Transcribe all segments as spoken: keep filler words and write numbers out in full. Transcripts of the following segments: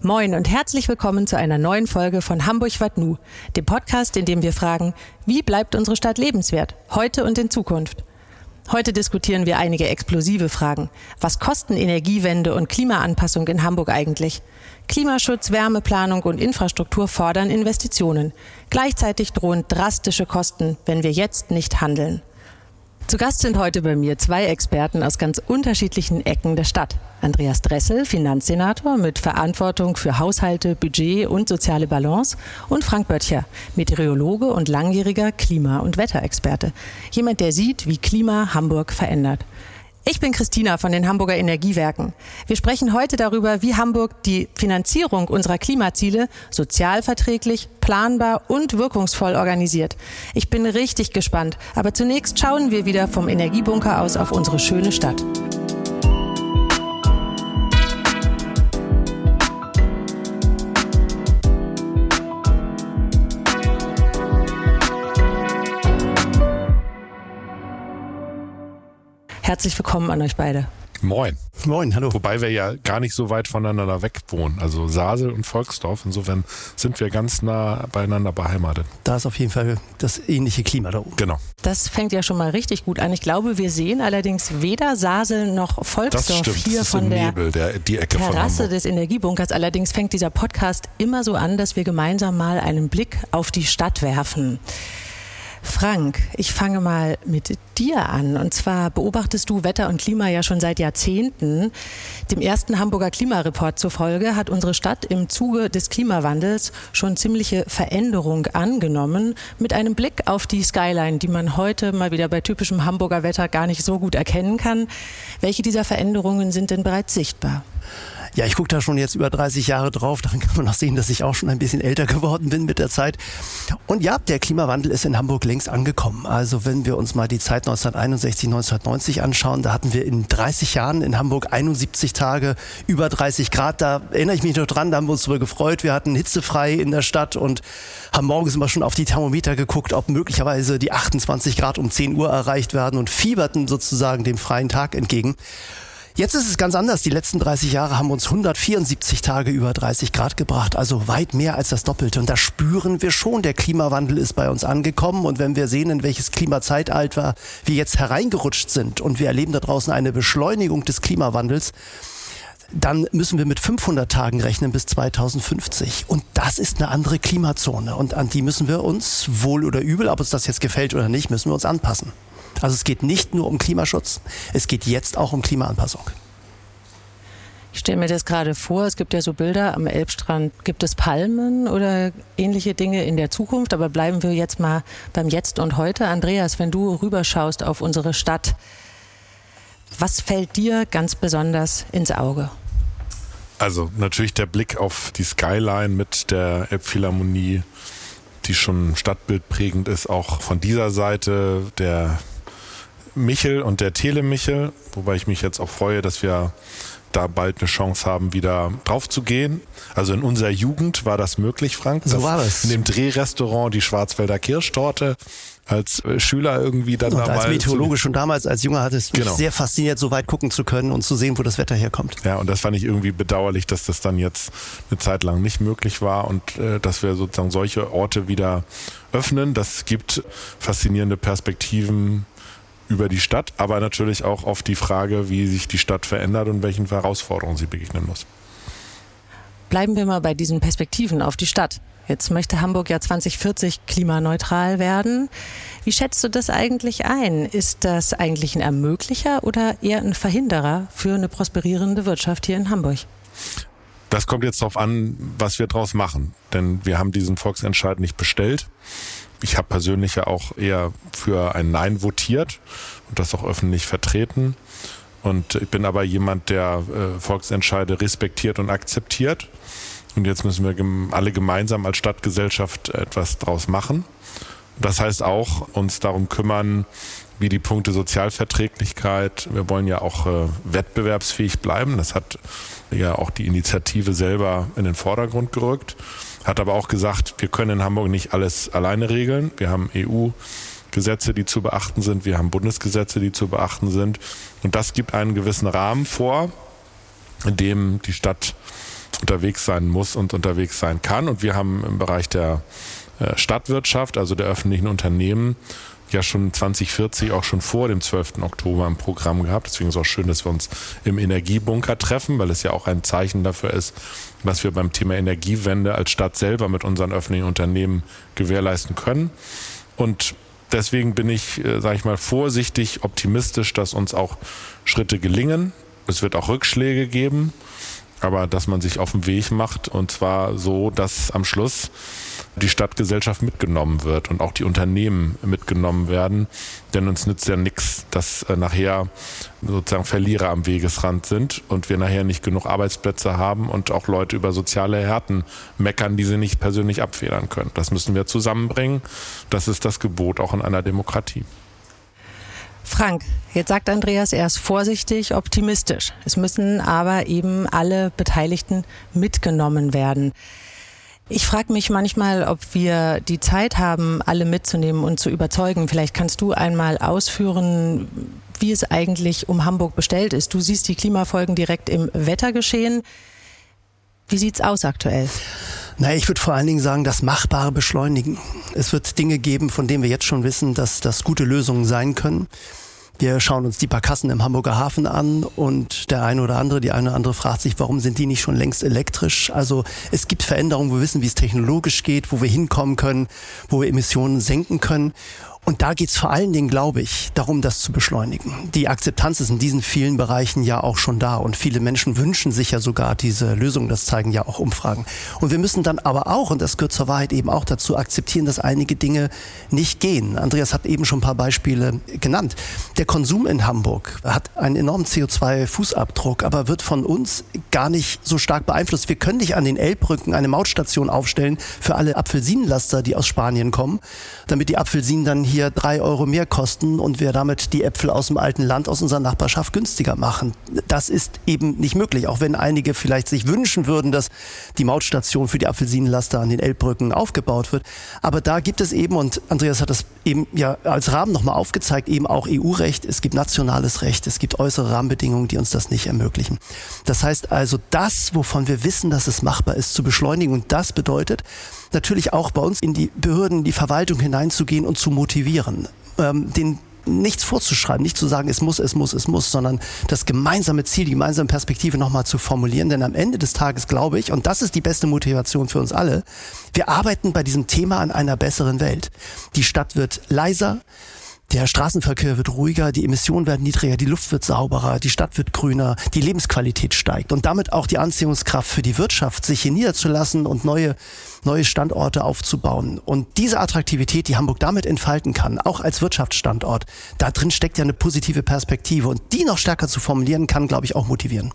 Moin und herzlich willkommen zu einer neuen Folge von Hamburg wat nu, dem Podcast, in dem wir fragen, wie bleibt unsere Stadt lebenswert, heute und in Zukunft. Heute diskutieren wir einige explosive Fragen. Was kosten Energiewende und Klimaanpassung in Hamburg eigentlich? Klimaschutz, Wärmeplanung und Infrastruktur fordern Investitionen. Gleichzeitig drohen drastische Kosten, wenn wir jetzt nicht handeln. Zu Gast sind heute bei mir zwei Experten aus ganz unterschiedlichen Ecken der Stadt. Andreas Dressel, Finanzsenator mit Verantwortung für Haushalte, Budget und soziale Balance, und Frank Böttcher, Meteorologe und langjähriger Klima- und Wetterexperte. Jemand, der sieht, wie Klima Hamburg verändert. Ich bin Christina von den Hamburger Energiewerken. Wir sprechen heute darüber, wie Hamburg die Finanzierung unserer Klimaziele sozialverträglich, planbar und wirkungsvoll organisiert. Ich bin richtig gespannt, aber zunächst schauen wir wieder vom Energiebunker aus auf unsere schöne Stadt. Herzlich willkommen an euch beide. Moin. Moin, hallo. Wobei wir ja gar nicht so weit voneinander weg wohnen. Also Sasel und Volksdorf. Insofern sind wir ganz nah beieinander beheimatet. Da ist auf jeden Fall das ähnliche Klima da oben. Genau. Das fängt ja schon mal richtig gut an. Ich glaube, wir sehen allerdings weder Sasel noch Volksdorf das stimmt. hier das ist von im der Nebel, der, die Ecke Terrasse von des Energiebunkers. Allerdings fängt dieser Podcast immer so an, dass wir gemeinsam mal einen Blick auf die Stadt werfen. Frank, ich fange mal mit dir an. Und zwar beobachtest du Wetter und Klima ja schon seit Jahrzehnten. Dem ersten Hamburger Klimareport zufolge hat unsere Stadt im Zuge des Klimawandels schon ziemliche Veränderung angenommen, mit einem Blick auf die Skyline, die man heute mal wieder bei typischem Hamburger Wetter gar nicht so gut erkennen kann. Welche dieser Veränderungen sind denn bereits sichtbar? Ja, ich gucke da schon jetzt über dreißig Jahre drauf. Daran kann man auch sehen, dass ich auch schon ein bisschen älter geworden bin mit der Zeit. Und ja, der Klimawandel ist in Hamburg längst angekommen. Also wenn wir uns mal die Zeit neunzehnhunderteinundsechzig, neunzehnhundertneunzig anschauen, da hatten wir in dreißig Jahren in Hamburg einundsiebzig Tage über dreißig Grad. Da erinnere ich mich noch dran, da haben wir uns darüber gefreut. Wir hatten hitzefrei in der Stadt und haben morgens immer schon auf die Thermometer geguckt, ob möglicherweise die achtundzwanzig Grad um zehn Uhr erreicht werden und fieberten sozusagen dem freien Tag entgegen. Jetzt ist es ganz anders. Die letzten dreißig Jahre haben uns hundertvierundsiebzig Tage über dreißig Grad gebracht, also weit mehr als das Doppelte. Und da spüren wir schon, der Klimawandel ist bei uns angekommen. Und wenn wir sehen, in welches Klimazeitalter wir jetzt hereingerutscht sind und wir erleben da draußen eine Beschleunigung des Klimawandels, dann müssen wir mit fünfhundert Tagen rechnen bis zweitausendfünfzig. Und das ist eine andere Klimazone. Und an die müssen wir uns, wohl oder übel, ob uns das jetzt gefällt oder nicht, müssen wir uns anpassen. Also es geht nicht nur um Klimaschutz, es geht jetzt auch um Klimaanpassung. Ich stelle mir das gerade vor, es gibt ja so Bilder, am Elbstrand gibt es Palmen oder ähnliche Dinge in der Zukunft, aber bleiben wir jetzt mal beim Jetzt und Heute. Andreas, wenn du rüberschaust auf unsere Stadt, was fällt dir ganz besonders ins Auge? Also natürlich der Blick auf die Skyline mit der Elbphilharmonie, die schon stadtbildprägend ist, auch von dieser Seite der Michel und der Telemichel, wobei ich mich jetzt auch freue, dass wir da bald eine Chance haben, wieder drauf zu gehen. Also in unserer Jugend war das möglich, Frank. So war das. In dem Drehrestaurant die Schwarzwälder Kirschtorte als Schüler irgendwie dann und mal. Als Meteorologe schon damals, als Junger hat es mich genau. sehr fasziniert, so weit gucken zu können und zu sehen, wo das Wetter herkommt. Ja, und das fand ich irgendwie bedauerlich, dass das dann jetzt eine Zeit lang nicht möglich war und äh, dass wir sozusagen solche Orte wieder öffnen. Das gibt faszinierende Perspektiven über die Stadt, aber natürlich auch auf die Frage, wie sich die Stadt verändert und welchen Herausforderungen sie begegnen muss. Bleiben wir mal bei diesen Perspektiven auf die Stadt. Jetzt möchte Hamburg ja zwanzig vierzig klimaneutral werden. Wie schätzt du das eigentlich ein? Ist das eigentlich ein Ermöglicher oder eher ein Verhinderer für eine prosperierende Wirtschaft hier in Hamburg? Das kommt jetzt darauf an, was wir draus machen. Denn wir haben diesen Volksentscheid nicht bestellt. Ich habe persönlich ja auch eher für ein Nein votiert und das auch öffentlich vertreten. Und ich bin aber jemand, der äh, Volksentscheide respektiert und akzeptiert. Und jetzt müssen wir gem- alle gemeinsam als Stadtgesellschaft etwas draus machen. Das heißt auch, uns darum kümmern, wie die Punkte Sozialverträglichkeit. Wir wollen ja auch äh, wettbewerbsfähig bleiben. Das hat ja auch die Initiative selber in den Vordergrund gerückt. Hat aber auch gesagt, wir können in Hamburg nicht alles alleine regeln. Wir haben E U-Gesetze, die zu beachten sind. Wir haben Bundesgesetze, die zu beachten sind. Und das gibt einen gewissen Rahmen vor, in dem die Stadt unterwegs sein muss und unterwegs sein kann. Und wir haben im Bereich der Stadtwirtschaft, also der öffentlichen Unternehmen, ja schon zwanzig vierzig, auch schon vor dem zwölften Oktober ein Programm gehabt. Deswegen ist es auch schön, dass wir uns im Energiebunker treffen, weil es ja auch ein Zeichen dafür ist, was wir beim Thema Energiewende als Stadt selber mit unseren öffentlichen Unternehmen gewährleisten können. Und deswegen bin ich, sage ich mal, vorsichtig optimistisch, dass uns auch Schritte gelingen. Es wird auch Rückschläge geben, aber dass man sich auf den Weg macht, und zwar so, dass am Schluss die Stadtgesellschaft mitgenommen wird und auch die Unternehmen mitgenommen werden. Denn uns nützt ja nichts, dass äh, nachher sozusagen Verlierer am Wegesrand sind und wir nachher nicht genug Arbeitsplätze haben und auch Leute über soziale Härten meckern, die sie nicht persönlich abfedern können. Das müssen wir zusammenbringen. Das ist das Gebot auch in einer Demokratie. Frank, jetzt sagt Andreas, er ist vorsichtig optimistisch. Es müssen aber eben alle Beteiligten mitgenommen werden. Ich frage mich manchmal, ob wir die Zeit haben, alle mitzunehmen und zu überzeugen. Vielleicht kannst du einmal ausführen, wie es eigentlich um Hamburg bestellt ist. Du siehst die Klimafolgen direkt im Wettergeschehen. Wie sieht's aus aktuell? Naja, ich würde vor allen Dingen sagen, das Machbare beschleunigen. Es wird Dinge geben, von denen wir jetzt schon wissen, dass das gute Lösungen sein können. Wir schauen uns die Barkassen im Hamburger Hafen an und der eine oder andere, die eine oder andere fragt sich, warum sind die nicht schon längst elektrisch? Also es gibt Veränderungen, wo wir wissen, wie es technologisch geht, wo wir hinkommen können, wo wir Emissionen senken können. Und da geht es vor allen Dingen, glaube ich, darum, das zu beschleunigen. Die Akzeptanz ist in diesen vielen Bereichen ja auch schon da und viele Menschen wünschen sich ja sogar diese Lösung, das zeigen ja auch Umfragen. Und wir müssen dann aber auch, und das gehört zur Wahrheit eben auch dazu, akzeptieren, dass einige Dinge nicht gehen. Andreas hat eben schon ein paar Beispiele genannt. Der Konsum in Hamburg hat einen enormen C O zwei Fußabdruck, aber wird von uns gar nicht so stark beeinflusst. Wir können nicht an den Elbbrücken eine Mautstation aufstellen für alle Apfelsinenlaster, die aus Spanien kommen, damit die Apfelsinen dann hier drei Euro mehr kosten und wir damit die Äpfel aus dem alten Land, aus unserer Nachbarschaft günstiger machen. Das ist eben nicht möglich, auch wenn einige vielleicht sich wünschen würden, dass die Mautstation für die Apfelsinenlaster an den Elbbrücken aufgebaut wird. Aber da gibt es eben, und Andreas hat das eben ja als Rahmen nochmal aufgezeigt, eben auch E U-Recht, es gibt nationales Recht, es gibt äußere Rahmenbedingungen, die uns das nicht ermöglichen. Das heißt also, das, wovon wir wissen, dass es machbar ist, zu beschleunigen, und das bedeutet natürlich auch bei uns in die Behörden, in die Verwaltung hineinzugehen und zu motivieren, ähm, den nichts vorzuschreiben, nicht zu sagen, es muss, es muss, es muss, sondern das gemeinsame Ziel, die gemeinsame Perspektive nochmal zu formulieren. Denn am Ende des Tages glaube ich, und das ist die beste Motivation für uns alle, wir arbeiten bei diesem Thema an einer besseren Welt. Die Stadt wird leiser, der Straßenverkehr wird ruhiger, die Emissionen werden niedriger, die Luft wird sauberer, die Stadt wird grüner, die Lebensqualität steigt und damit auch die Anziehungskraft für die Wirtschaft, sich hier niederzulassen und neue, neue Standorte aufzubauen. Und diese Attraktivität, die Hamburg damit entfalten kann, auch als Wirtschaftsstandort, da drin steckt ja eine positive Perspektive, und die noch stärker zu formulieren, kann, glaube ich, auch motivieren.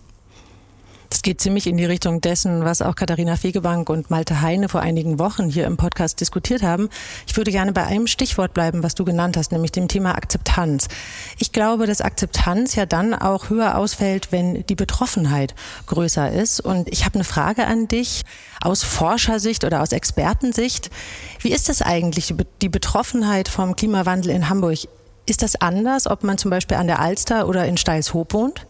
Das geht ziemlich in die Richtung dessen, was auch Katharina Fegebank und Malte Heine vor einigen Wochen hier im Podcast diskutiert haben. Ich würde gerne bei einem Stichwort bleiben, was du genannt hast, nämlich dem Thema Akzeptanz. Ich glaube, dass Akzeptanz ja dann auch höher ausfällt, wenn die Betroffenheit größer ist. Und ich habe eine Frage an dich aus Forschersicht oder aus Expertensicht. Wie ist das eigentlich, die Betroffenheit vom Klimawandel in Hamburg? Ist das anders, ob man zum Beispiel an der Alster oder in Steilshoop wohnt?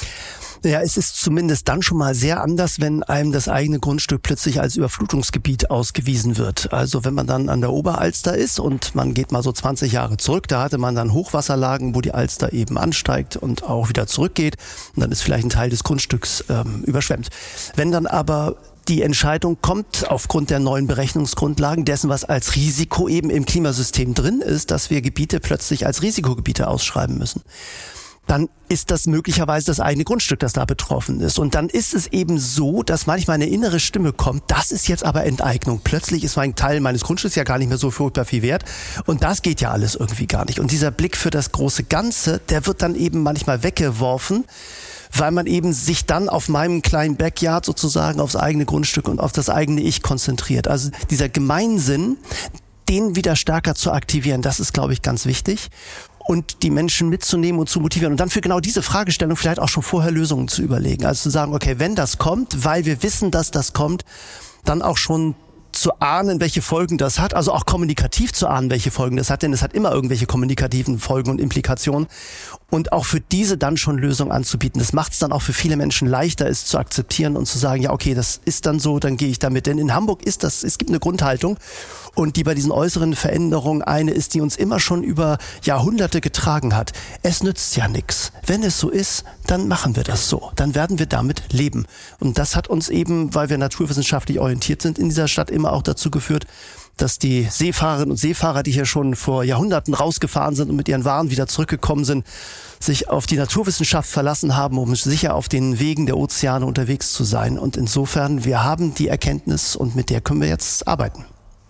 Ja, es ist zumindest dann schon mal sehr anders, wenn einem das eigene Grundstück plötzlich als Überflutungsgebiet ausgewiesen wird. Also wenn man dann an der Oberalster ist und man geht mal so zwanzig Jahre zurück, da hatte man dann Hochwasserlagen, wo die Alster eben ansteigt und auch wieder zurückgeht. Und dann ist vielleicht ein Teil des Grundstücks ähm, überschwemmt. Wenn dann aber die Entscheidung kommt aufgrund der neuen Berechnungsgrundlagen dessen, was als Risiko eben im Klimasystem drin ist, dass wir Gebiete plötzlich als Risikogebiete ausschreiben müssen, dann ist das möglicherweise das eigene Grundstück, das da betroffen ist. Und dann ist es eben so, dass manchmal eine innere Stimme kommt, das ist jetzt aber Enteignung. Plötzlich ist mein Teil meines Grundstücks ja gar nicht mehr so furchtbar viel wert. Und das geht ja alles irgendwie gar nicht. Und dieser Blick für das große Ganze, der wird dann eben manchmal weggeworfen, weil man eben sich dann auf meinem kleinen Backyard sozusagen aufs eigene Grundstück und auf das eigene Ich konzentriert. Also dieser Gemeinsinn, den wieder stärker zu aktivieren, das ist, glaube ich, ganz wichtig. Und die Menschen mitzunehmen und zu motivieren und dann für genau diese Fragestellung vielleicht auch schon vorher Lösungen zu überlegen. Also zu sagen, okay, wenn das kommt, weil wir wissen, dass das kommt, dann auch schon zu ahnen, welche Folgen das hat, also auch kommunikativ zu ahnen, welche Folgen das hat, denn es hat immer irgendwelche kommunikativen Folgen und Implikationen und auch für diese dann schon Lösungen anzubieten. Das macht es dann auch für viele Menschen leichter, es zu akzeptieren und zu sagen, ja okay, das ist dann so, dann gehe ich damit. Denn in Hamburg ist das, es gibt eine Grundhaltung und die bei diesen äußeren Veränderungen eine ist, die uns immer schon über Jahrhunderte getragen hat. Es nützt ja nichts. Wenn es so ist, dann machen wir das so. Dann werden wir damit leben. Und das hat uns eben, weil wir naturwissenschaftlich orientiert sind, in dieser Stadt immer auch dazu geführt, dass die Seefahrerinnen und Seefahrer, die hier schon vor Jahrhunderten rausgefahren sind und mit ihren Waren wieder zurückgekommen sind, sich auf die Naturwissenschaft verlassen haben, um sicher auf den Wegen der Ozeane unterwegs zu sein. Und insofern, wir haben die Erkenntnis und mit der können wir jetzt arbeiten.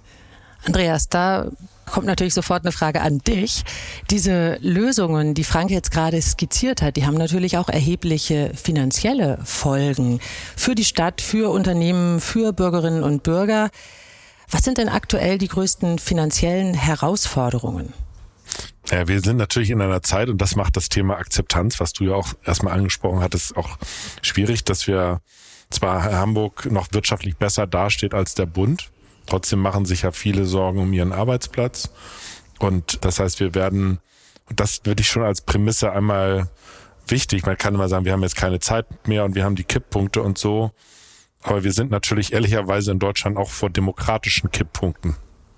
Andreas, da kommt natürlich sofort eine Frage an dich. Diese Lösungen, die Frank jetzt gerade skizziert hat, die haben natürlich auch erhebliche finanzielle Folgen für die Stadt, für Unternehmen, für Bürgerinnen und Bürger. Was sind denn aktuell die größten finanziellen Herausforderungen? Ja, wir sind natürlich in einer Zeit, und das macht das Thema Akzeptanz, was du ja auch erstmal angesprochen hattest, auch schwierig, dass wir zwar Hamburg noch wirtschaftlich besser dasteht als der Bund, trotzdem machen sich ja viele Sorgen um ihren Arbeitsplatz. Und das heißt, wir werden, und das würde ich schon als Prämisse einmal wichtig, man kann immer sagen, wir haben jetzt keine Zeit mehr und wir haben die Kipppunkte und so. Aber wir sind natürlich ehrlicherweise in Deutschland auch vor demokratischen Kipppunkten.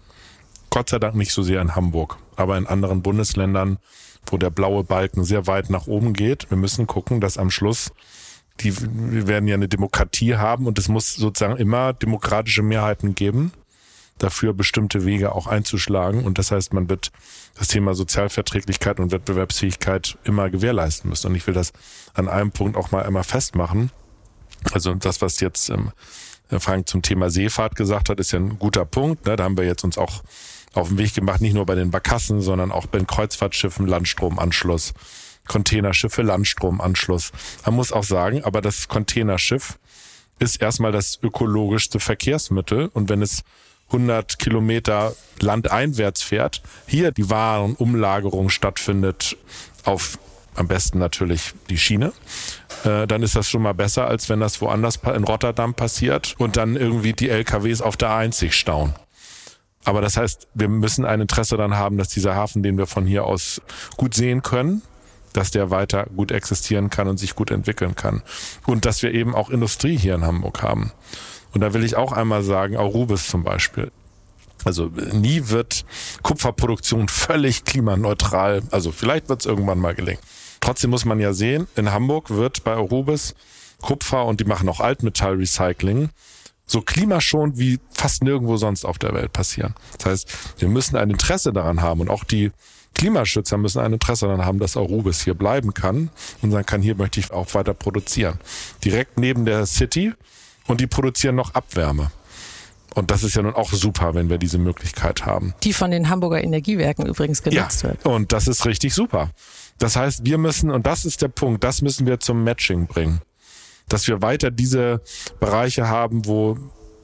Gott sei Dank nicht so sehr in Hamburg, aber in anderen Bundesländern, wo der blaue Balken sehr weit nach oben geht. Wir müssen gucken, dass am Schluss, die, wir werden ja eine Demokratie haben und es muss sozusagen immer demokratische Mehrheiten geben, dafür bestimmte Wege auch einzuschlagen. Und das heißt, man wird das Thema Sozialverträglichkeit und Wettbewerbsfähigkeit immer gewährleisten müssen. Und ich will das an einem Punkt auch mal einmal festmachen. Also das, was jetzt ähm, Frank zum Thema Seefahrt gesagt hat, ist ja ein guter Punkt. Ne? Da haben wir jetzt uns auch auf den Weg gemacht, nicht nur bei den Barkassen, sondern auch bei den Kreuzfahrtschiffen Landstromanschluss, Containerschiffe Landstromanschluss. Man muss auch sagen, aber das Containerschiff ist erstmal das ökologischste Verkehrsmittel und wenn es hundert Kilometer landeinwärts fährt, hier die Warenumlagerung stattfindet auf am besten natürlich die Schiene, äh, dann ist das schon mal besser, als wenn das woanders in Rotterdam passiert und dann irgendwie die L K Ws auf der A eins sich stauen. Aber das heißt, wir müssen ein Interesse daran haben, dass dieser Hafen, den wir von hier aus gut sehen können, dass der weiter gut existieren kann und sich gut entwickeln kann. Und dass wir eben auch Industrie hier in Hamburg haben. Und da will ich auch einmal sagen, Aurubis zum Beispiel. Also nie wird Kupferproduktion völlig klimaneutral, also vielleicht wird es irgendwann mal gelingen. Trotzdem muss man ja sehen, in Hamburg wird bei Aurubis Kupfer und die machen auch Altmetallrecycling so klimaschonend wie fast nirgendwo sonst auf der Welt passieren. Das heißt, wir müssen ein Interesse daran haben und auch die Klimaschützer müssen ein Interesse daran haben, dass Aurubis hier bleiben kann und sagen kann, hier möchte ich auch weiter produzieren. Direkt neben der City und die produzieren noch Abwärme. Und das ist ja nun auch super, wenn wir diese Möglichkeit haben. Die von den Hamburger Energiewerken übrigens genutzt ja, wird. Und das ist richtig super. Das heißt, wir müssen, und das ist der Punkt, das müssen wir zum Matching bringen. Dass wir weiter diese Bereiche haben, wo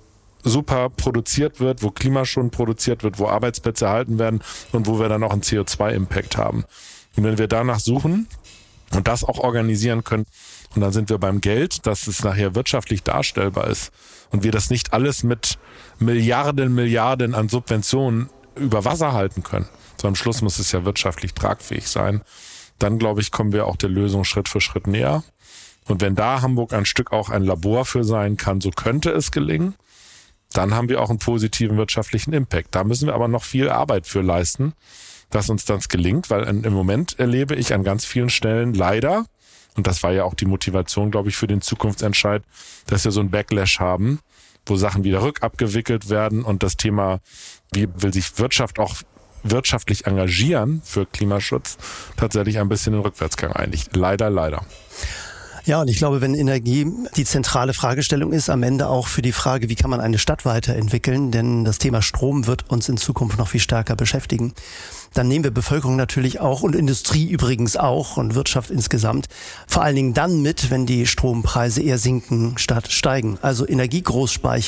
super produziert wird, wo klimaschonend produziert wird, wo Arbeitsplätze erhalten werden und wo wir dann auch einen C O zwei Impact haben. Und wenn wir danach suchen und das auch organisieren können, und dann sind wir beim Geld, dass es nachher wirtschaftlich darstellbar ist und wir das nicht alles mit Milliarden, Milliarden an Subventionen über Wasser halten können. So am Schluss muss es ja wirtschaftlich tragfähig sein. Dann, glaube ich, kommen wir auch der Lösung Schritt für Schritt näher. Und wenn da Hamburg ein Stück auch ein Labor für sein kann, so könnte es gelingen, dann haben wir auch einen positiven wirtschaftlichen Impact. Da müssen wir aber noch viel Arbeit für leisten, dass uns das gelingt, weil im Moment erlebe ich an ganz vielen Stellen leider, und das war ja auch die Motivation, glaube ich, für den Zukunftsentscheid, dass wir so einen Backlash haben, wo Sachen wieder rückabgewickelt werden und das Thema, wie will sich Wirtschaft auch wirtschaftlich engagieren für Klimaschutz, tatsächlich ein bisschen in den Rückwärtsgang einlegt. Leider, leider. Ja, und ich glaube, wenn Energie die zentrale Fragestellung ist, am Ende auch für die Frage, wie kann man eine Stadt weiterentwickeln, denn das Thema Strom wird uns in Zukunft noch viel stärker beschäftigen, dann nehmen wir Bevölkerung natürlich auch und Industrie übrigens auch und Wirtschaft insgesamt vor allen Dingen dann mit, wenn die Strompreise eher sinken statt steigen. Also Energiegroßspeicher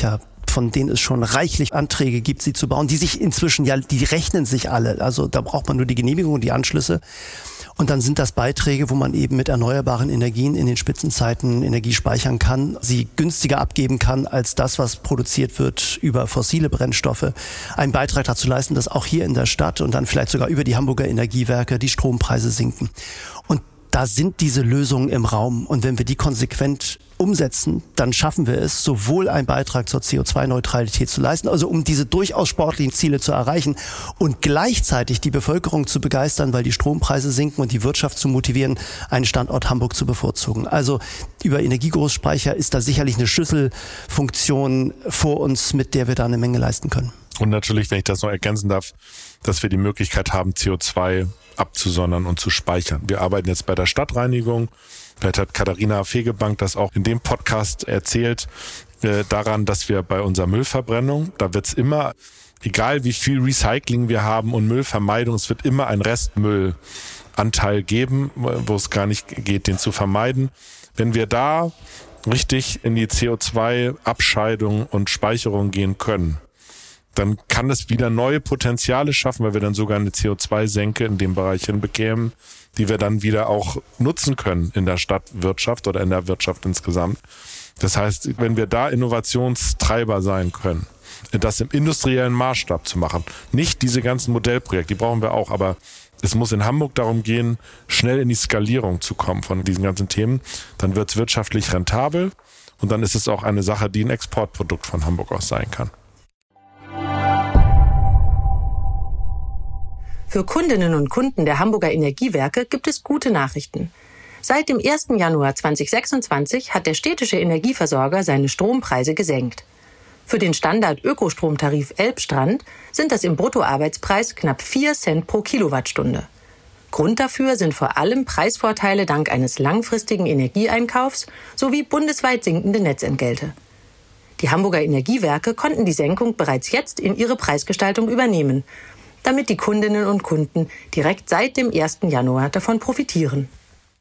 von denen es schon reichlich Anträge gibt, sie zu bauen, die sich inzwischen ja, die rechnen sich alle. Also da braucht man nur die Genehmigung und die Anschlüsse. Und dann sind das Beiträge, wo man eben mit erneuerbaren Energien in den Spitzenzeiten Energie speichern kann, sie günstiger abgeben kann als das, was produziert wird über fossile Brennstoffe. Einen Beitrag dazu leisten, dass auch hier in der Stadt und dann vielleicht sogar über die Hamburger Energiewerke die Strompreise sinken. Und da sind diese Lösungen im Raum. Und wenn wir die konsequent umsetzen, dann schaffen wir es, sowohl einen Beitrag zur C O zwei Neutralität zu leisten, also um diese durchaus sportlichen Ziele zu erreichen und gleichzeitig die Bevölkerung zu begeistern, weil die Strompreise sinken und die Wirtschaft zu motivieren, einen Standort Hamburg zu bevorzugen. Also über Energiegroßspeicher ist da sicherlich eine Schlüsselfunktion vor uns, mit der wir da eine Menge leisten können. Und natürlich, wenn ich das noch ergänzen darf, dass wir die Möglichkeit haben, C O zwei abzusondern und zu speichern. Wir arbeiten jetzt bei der Stadtreinigung. Vielleicht hat Katharina Fegebank das auch in dem Podcast erzählt, äh, daran, dass wir bei unserer Müllverbrennung, da wird's immer, egal wie viel Recycling wir haben und Müllvermeidung, es wird immer ein Restmüllanteil geben, wo es gar nicht geht, den zu vermeiden. Wenn wir da richtig in die C O zwei Abscheidung und Speicherung gehen können, dann kann es wieder neue Potenziale schaffen, weil wir dann sogar eine C O zwei Senke in dem Bereich hinbekämen, die wir dann wieder auch nutzen können in der Stadtwirtschaft oder in der Wirtschaft insgesamt. Das heißt, wenn wir da Innovationstreiber sein können, das im industriellen Maßstab zu machen, nicht diese ganzen Modellprojekte, die brauchen wir auch, aber es muss in Hamburg darum gehen, schnell in die Skalierung zu kommen von diesen ganzen Themen, dann wird es wirtschaftlich rentabel und dann ist es auch eine Sache, die ein Exportprodukt von Hamburg aus sein kann. Für Kundinnen und Kunden der Hamburger Energiewerke gibt es gute Nachrichten. Seit dem ersten Januar zweitausendsechsundzwanzig hat der städtische Energieversorger seine Strompreise gesenkt. Für den Standard-Ökostromtarif Elbstrand sind das im Bruttoarbeitspreis knapp vier Cent pro Kilowattstunde. Grund dafür sind vor allem Preisvorteile dank eines langfristigen Energieeinkaufs sowie bundesweit sinkende Netzentgelte. Die Hamburger Energiewerke konnten die Senkung bereits jetzt in ihre Preisgestaltung übernehmen, damit die Kundinnen und Kunden direkt seit dem ersten Januar davon profitieren.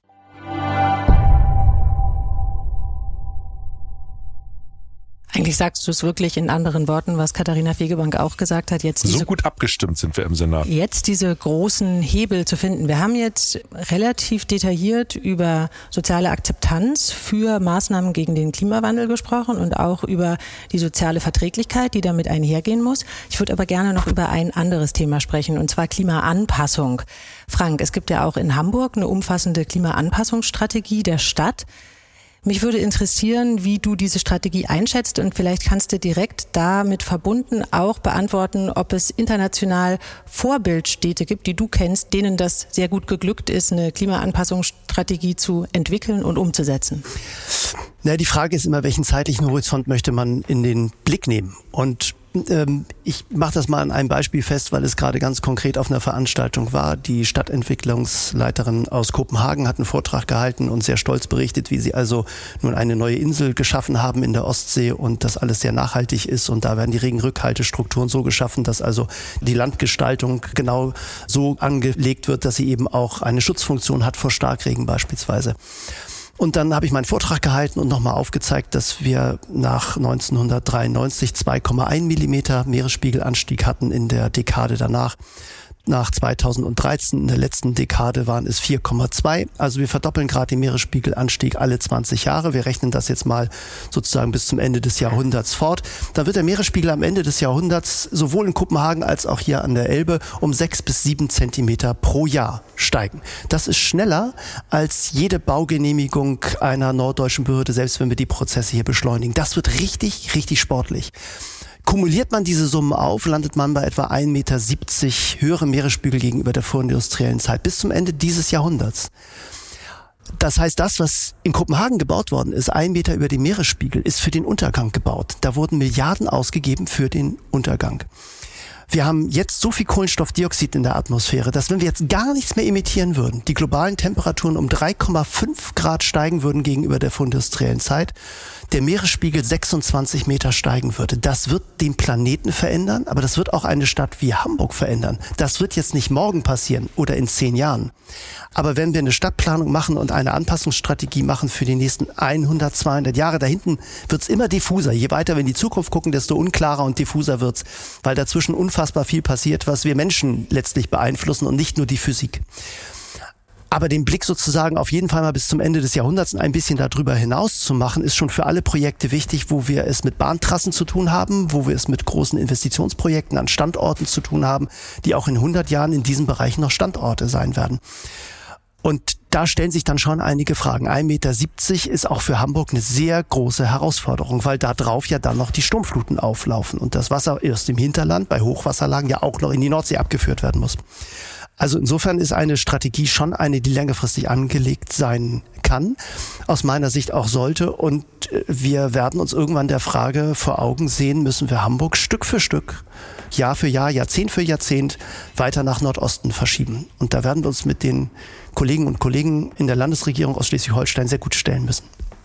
Eigentlich sagst du es wirklich in anderen Worten, was Katharina Fegebank auch gesagt hat. Jetzt so gut abgestimmt sind wir im Senat. Jetzt diese großen Hebel zu finden. Wir haben jetzt relativ detailliert über soziale Akzeptanz für Maßnahmen gegen den Klimawandel gesprochen und auch über die soziale Verträglichkeit, die damit einhergehen muss. Ich würde aber gerne noch über ein anderes Thema sprechen, und zwar Klimaanpassung. Frank, es gibt ja auch in Hamburg eine umfassende Klimaanpassungsstrategie der Stadt. Mich würde interessieren, wie du diese Strategie einschätzt, und vielleicht kannst du direkt damit verbunden auch beantworten, ob es international Vorbildstädte gibt, die du kennst, denen das sehr gut geglückt ist, eine Klimaanpassungsstrategie zu entwickeln und umzusetzen. Na, die Frage ist immer, welchen zeitlichen Horizont möchte man in den Blick nehmen? Und ähm, ich mache das mal an einem Beispiel fest, weil es gerade ganz konkret auf einer Veranstaltung war. Die Stadtentwicklungsleiterin aus Kopenhagen hat einen Vortrag gehalten und sehr stolz berichtet, wie sie also nun eine neue Insel geschaffen haben in der Ostsee und das alles sehr nachhaltig ist. Und da werden die Regenrückhaltestrukturen so geschaffen, dass also die Landgestaltung genau so angelegt wird, dass sie eben auch eine Schutzfunktion hat vor Starkregen beispielsweise. Und dann habe ich meinen Vortrag gehalten und nochmal aufgezeigt, dass wir nach neunzehnhundertdreiundneunzig zwei Komma eins Millimeter Meeresspiegelanstieg hatten in der Dekade danach. Nach zweitausenddreizehn, in der letzten Dekade, waren es vier Komma zwei. Also wir verdoppeln gerade den Meeresspiegelanstieg alle zwanzig Jahre. Wir rechnen das jetzt mal sozusagen bis zum Ende des Jahrhunderts fort. Da wird der Meeresspiegel am Ende des Jahrhunderts sowohl in Kopenhagen als auch hier an der Elbe um sechs bis sieben Zentimeter pro Jahr steigen. Das ist schneller als jede Baugenehmigung einer norddeutschen Behörde, selbst wenn wir die Prozesse hier beschleunigen. Das wird richtig, richtig sportlich. Kumuliert man diese Summen auf, landet man bei etwa ein Meter siebzig höherem Meeresspiegel gegenüber der vorindustriellen Zeit bis zum Ende dieses Jahrhunderts. Das heißt, das, was in Kopenhagen gebaut worden ist, ein Meter über dem Meeresspiegel, ist für den Untergang gebaut. Da wurden Milliarden ausgegeben für den Untergang. Wir haben jetzt so viel Kohlenstoffdioxid in der Atmosphäre, dass wenn wir jetzt gar nichts mehr emittieren würden, die globalen Temperaturen um drei Komma fünf Grad steigen würden gegenüber der vorindustriellen Zeit, der Meeresspiegel sechsundzwanzig Meter steigen würde. Das wird den Planeten verändern, aber das wird auch eine Stadt wie Hamburg verändern. Das wird jetzt nicht morgen passieren oder in zehn Jahren. Aber wenn wir eine Stadtplanung machen und eine Anpassungsstrategie machen für die nächsten hundert, zweihundert Jahre, da hinten wird's immer diffuser. Je weiter wir in die Zukunft gucken, desto unklarer und diffuser wird's, weil dazwischen unfassbar viel passiert, was wir Menschen letztlich beeinflussen und nicht nur die Physik. Aber den Blick sozusagen auf jeden Fall mal bis zum Ende des Jahrhunderts ein bisschen darüber hinaus zu machen, ist schon für alle Projekte wichtig, wo wir es mit Bahntrassen zu tun haben, wo wir es mit großen Investitionsprojekten an Standorten zu tun haben, die auch in hundert Jahren in diesem Bereich noch Standorte sein werden. Und da stellen sich dann schon einige Fragen. ein Meter siebzig ist auch für Hamburg eine sehr große Herausforderung, weil da drauf ja dann noch die Sturmfluten auflaufen und das Wasser erst im Hinterland bei Hochwasserlagen ja auch noch in die Nordsee abgeführt werden muss. Also insofern ist eine Strategie schon eine, die längerfristig angelegt sein kann, aus meiner Sicht auch sollte. Und wir werden uns irgendwann der Frage vor Augen sehen, müssen wir Hamburg Stück für Stück, Jahr für Jahr, Jahrzehnt für Jahrzehnt weiter nach Nordosten verschieben. Und da werden wir uns mit den Kollegen und Kollegen in der Landesregierung aus Schleswig-Holstein sehr gut stellen müssen.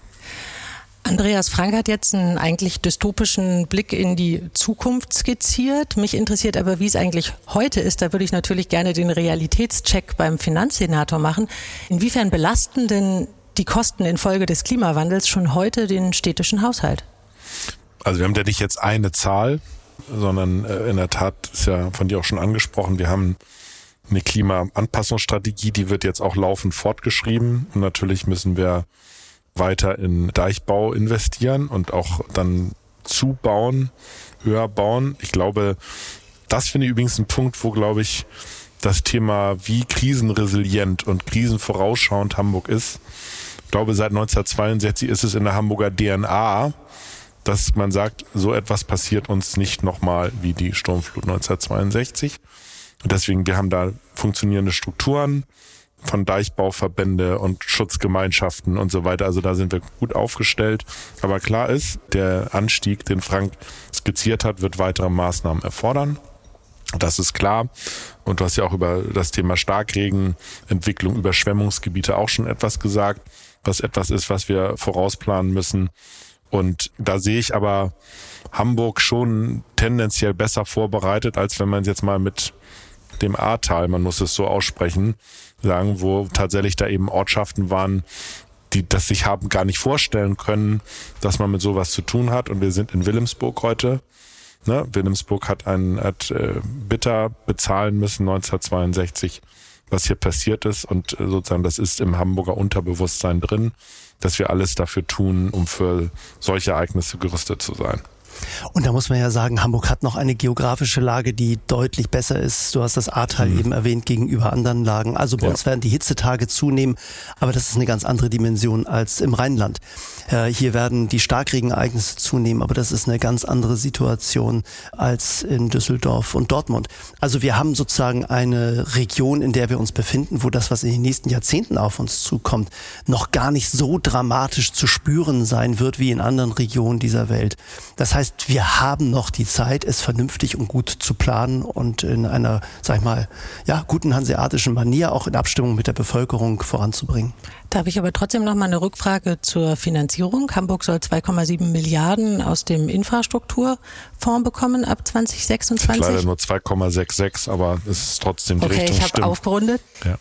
Andreas Frank hat jetzt einen eigentlich dystopischen Blick in die Zukunft skizziert. Mich interessiert aber, wie es eigentlich heute ist. Da würde ich natürlich gerne den Realitätscheck beim Finanzsenator machen. Inwiefern belasten denn die Kosten infolge des Klimawandels schon heute den städtischen Haushalt? Also wir haben ja nicht jetzt eine Zahl, sondern in der Tat ist ja von dir auch schon angesprochen, wir haben eine Klimaanpassungsstrategie, die wird jetzt auch laufend fortgeschrieben. Und natürlich müssen wir weiter in Deichbau investieren und auch dann zubauen, höher bauen. Ich glaube, das finde ich übrigens ein Punkt, wo, glaube ich, das Thema, wie krisenresilient und krisenvorausschauend Hamburg ist. Ich glaube, seit neunzehnhundertzweiundsechzig ist es in der Hamburger D N A, dass man sagt, so etwas passiert uns nicht nochmal wie die Sturmflut neunzehnhundertzweiundsechzig. Und deswegen, wir haben da funktionierende Strukturen von Deichbauverbände und Schutzgemeinschaften und so weiter. Also da sind wir gut aufgestellt. Aber klar ist, der Anstieg, den Frank skizziert hat, wird weitere Maßnahmen erfordern. Das ist klar. Und du hast ja auch über das Thema Starkregenentwicklung, Überschwemmungsgebiete auch schon etwas gesagt, was etwas ist, was wir vorausplanen müssen. Und da sehe ich aber Hamburg schon tendenziell besser vorbereitet, als wenn man jetzt mal mit dem Ahrtal, man muss es so aussprechen, sagen, wo tatsächlich da eben Ortschaften waren, die das sich haben gar nicht vorstellen können, dass man mit sowas zu tun hat. Und wir sind in Wilhelmsburg heute. Ne? Wilhelmsburg hat einen hat, äh, bitter bezahlen müssen neunzehnhundertzweiundsechzig, was hier passiert ist. Und äh, sozusagen das ist im Hamburger Unterbewusstsein drin, dass wir alles dafür tun, um für solche Ereignisse gerüstet zu sein. Und da muss man ja sagen, Hamburg hat noch eine geografische Lage, die deutlich besser ist. Du hast das Ahrtal mhm. eben erwähnt gegenüber anderen Lagen. Also bei ja. uns werden die Hitzetage zunehmen, aber das ist eine ganz andere Dimension als im Rheinland. Äh, hier werden die Starkregenereignisse zunehmen, aber das ist eine ganz andere Situation als in Düsseldorf und Dortmund. Also wir haben sozusagen eine Region, in der wir uns befinden, wo das, was in den nächsten Jahrzehnten auf uns zukommt, noch gar nicht so dramatisch zu spüren sein wird wie in anderen Regionen dieser Welt. Das heißt, wir haben noch die Zeit, es vernünftig und gut zu planen und in einer, sag ich mal, ja, guten hanseatischen Manier auch in Abstimmung mit der Bevölkerung voranzubringen. Darf ich aber trotzdem noch mal eine Rückfrage zur Finanzierung? Hamburg soll zwei Komma sieben Milliarden aus dem Infrastrukturfonds bekommen ab zwanzig sechsundzwanzig. Leider nur zwei Komma sechsundsechzig, aber es ist trotzdem die okay, Richtung ich habe aufgerundet. Ja.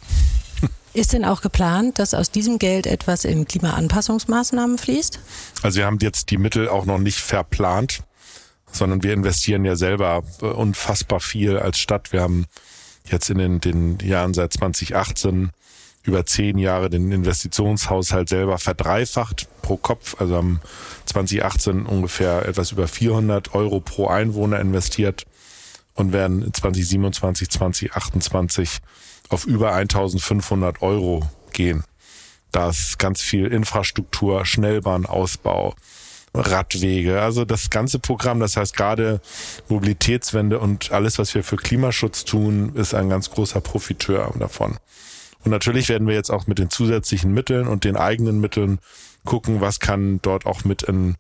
Ist denn auch geplant, dass aus diesem Geld etwas in Klimaanpassungsmaßnahmen fließt? Also wir haben jetzt die Mittel auch noch nicht verplant, sondern wir investieren ja selber unfassbar viel als Stadt. Wir haben jetzt in den, den Jahren seit zwanzig achtzehn über zehn Jahre den Investitionshaushalt selber verdreifacht pro Kopf. Also haben zwanzig achtzehn ungefähr etwas über vierhundert Euro pro Einwohner investiert und werden zwanzig siebenundzwanzig, zwanzig achtundzwanzig auf über eintausendfünfhundert Euro gehen. Da ist ganz viel Infrastruktur, Schnellbahnausbau, Radwege, also das ganze Programm, das heißt gerade Mobilitätswende und alles, was wir für Klimaschutz tun, ist ein ganz großer Profiteur davon. Und natürlich werden wir jetzt auch mit den zusätzlichen Mitteln und den eigenen Mitteln gucken, was kann dort auch mit in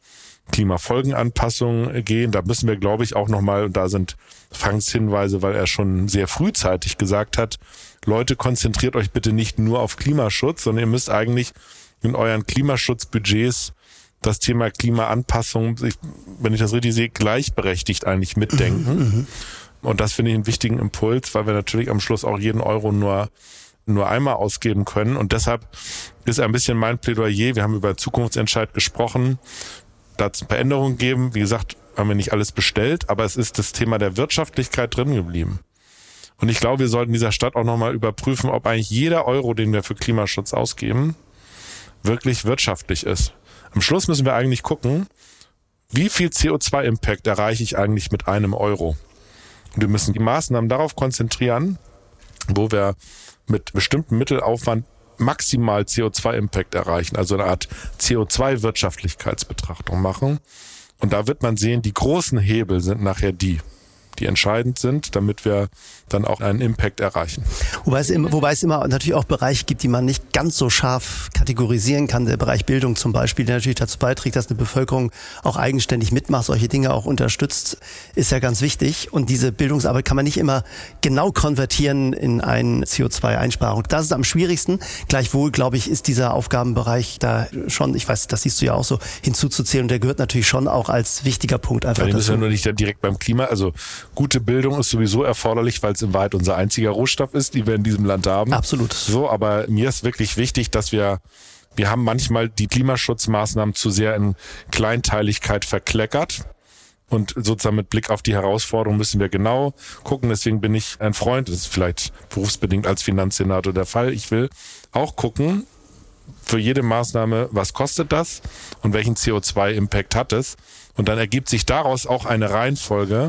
Klimafolgenanpassung gehen. Da müssen wir, glaube ich, auch nochmal, und da sind Franks Hinweise, weil er schon sehr frühzeitig gesagt hat, Leute, konzentriert euch bitte nicht nur auf Klimaschutz, sondern ihr müsst eigentlich in euren Klimaschutzbudgets das Thema Klimaanpassung, wenn ich das richtig sehe, gleichberechtigt eigentlich mitdenken. Mhm. Und das finde ich einen wichtigen Impuls, weil wir natürlich am Schluss auch jeden Euro nur nur einmal ausgeben können. Und deshalb ist ein bisschen mein Plädoyer, wir haben über Zukunftsentscheid gesprochen, da es ein paar Änderungen geben. Wie gesagt, haben wir nicht alles bestellt, aber es ist das Thema der Wirtschaftlichkeit drin geblieben. Und ich glaube, wir sollten dieser Stadt auch nochmal überprüfen, ob eigentlich jeder Euro, den wir für Klimaschutz ausgeben, wirklich wirtschaftlich ist. Am Schluss müssen wir eigentlich gucken, wie viel C O zwei Impact erreiche ich eigentlich mit einem Euro. Und wir müssen die Maßnahmen darauf konzentrieren, wo wir mit bestimmtem Mittelaufwand maximal C O zwei Impact erreichen, also eine Art C O zwei Wirtschaftlichkeitsbetrachtung machen. Und da wird man sehen, die großen Hebel sind nachher die, die entscheidend sind, damit wir dann auch einen Impact erreichen. Wobei es, immer, wobei es immer natürlich auch Bereiche gibt, die man nicht ganz so scharf kategorisieren kann. Der Bereich Bildung zum Beispiel, der natürlich dazu beiträgt, dass eine Bevölkerung auch eigenständig mitmacht, solche Dinge auch unterstützt, ist ja ganz wichtig. Und diese Bildungsarbeit kann man nicht immer genau konvertieren in eine C O zwei Einsparung. Das ist am schwierigsten. Gleichwohl, glaube ich, ist dieser Aufgabenbereich da schon, ich weiß, das siehst du ja auch so, hinzuzuzählen. Und der gehört natürlich schon auch als wichtiger Punkt einfach dazu. Wir müssen ja nur nicht direkt beim Klima, also gute Bildung ist sowieso erforderlich, weil es in Wahrheit unser einziger Rohstoff ist, die wir in diesem Land haben. Absolut. So, aber mir ist wirklich wichtig, dass wir, wir haben manchmal die Klimaschutzmaßnahmen zu sehr in Kleinteiligkeit verkleckert. Und sozusagen mit Blick auf die Herausforderung müssen wir genau gucken. Deswegen bin ich ein Freund, das ist vielleicht berufsbedingt als Finanzsenator der Fall. Ich will auch gucken, für jede Maßnahme, was kostet das und welchen C O zwei Impact hat es? Und dann ergibt sich daraus auch eine Reihenfolge,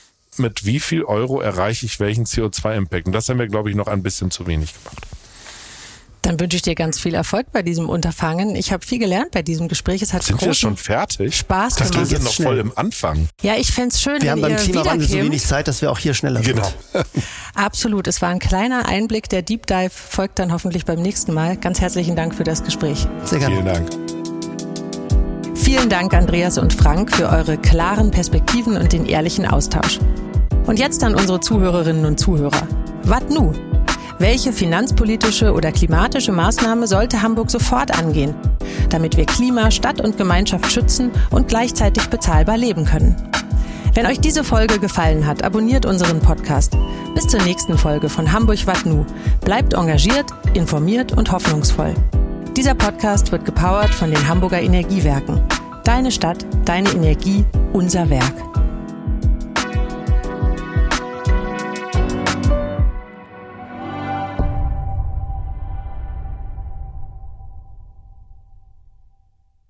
mit wie viel Euro erreiche ich welchen C O zwei Impact. Und das haben wir, glaube ich, noch ein bisschen zu wenig gemacht. Dann wünsche ich dir ganz viel Erfolg bei diesem Unterfangen. Ich habe viel gelernt bei diesem Gespräch. Es hat Sind wir schon fertig? Spaß das gemacht. Wir sind noch voll im Anfang. Ja, ich fände es schön, wir wenn haben ihr beim Klimawandel so wiederkämt. wenig Zeit, dass wir auch hier schneller sind. Genau. Absolut. Es war ein kleiner Einblick. Der Deep Dive folgt dann hoffentlich beim nächsten Mal. Ganz herzlichen Dank für das Gespräch. Sehr gerne. Vielen Dank. Vielen Dank, Andreas und Frank, für eure klaren Perspektiven und den ehrlichen Austausch. Und jetzt an unsere Zuhörerinnen und Zuhörer. Wat nu? Welche finanzpolitische oder klimatische Maßnahme sollte Hamburg sofort angehen, damit wir Klima, Stadt und Gemeinschaft schützen und gleichzeitig bezahlbar leben können? Wenn euch diese Folge gefallen hat, abonniert unseren Podcast. Bis zur nächsten Folge von Hamburg Wat nu. Bleibt engagiert, informiert und hoffnungsvoll. Dieser Podcast wird gepowert von den Hamburger Energiewerken. Deine Stadt, deine Energie, unser Werk.